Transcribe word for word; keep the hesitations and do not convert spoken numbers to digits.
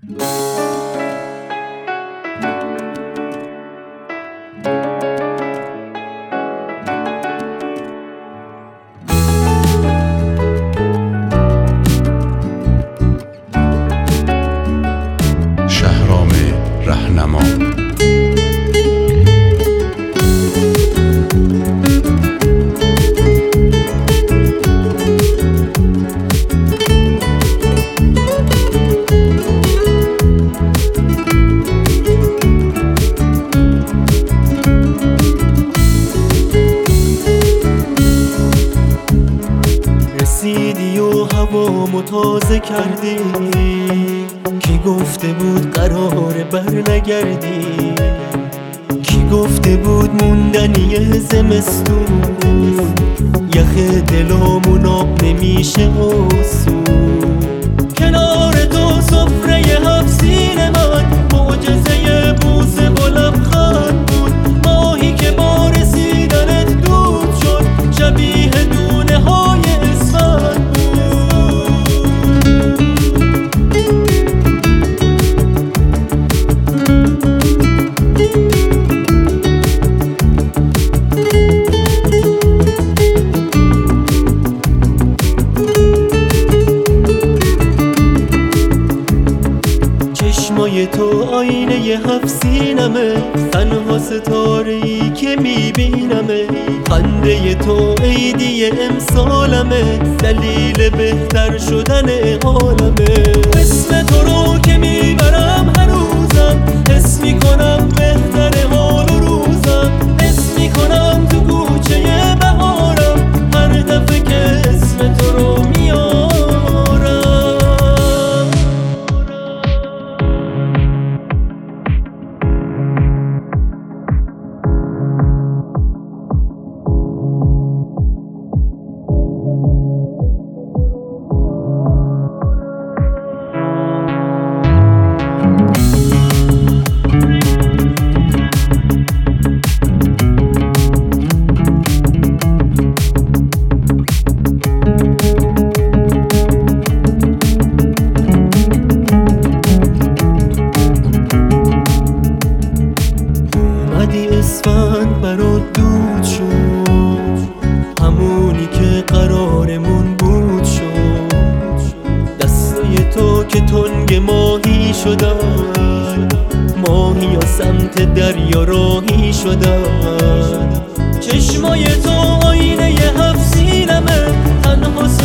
شهرام رهنما. رسیدی و هوامو تازه کردی، کی گفته بود قرار بر نگردی؟ کی گفته بود موندنی زمستون یخ دلامون آب نمیشه آسون؟ کنار تو سفره هفت سین من معجزه بوسه و لبخند بود، ماهی که با رسیدنت دود شد شبیه دونه های اسفند بود. چشمای تو آینه ی هفت سینمه، تنها ستاره‌ای که میبینمه. خنده تو عیدی امسالمه، دلیل بهتر شدن حالمه. اسم تو رو که میبرم هنوزم، حس میکنم بهتر حال و روزم. حس میکنم تو کوچه بهارم هر دفعه که اسم تو رو میارم. اسفند برات دود شد، همونی که قرارمون بود شد. دستای تو که تنگ ماهی شدن، ماهی یا سمت دریا راهی شدن. چشمای تو آینه ی هفت سینمه، تنها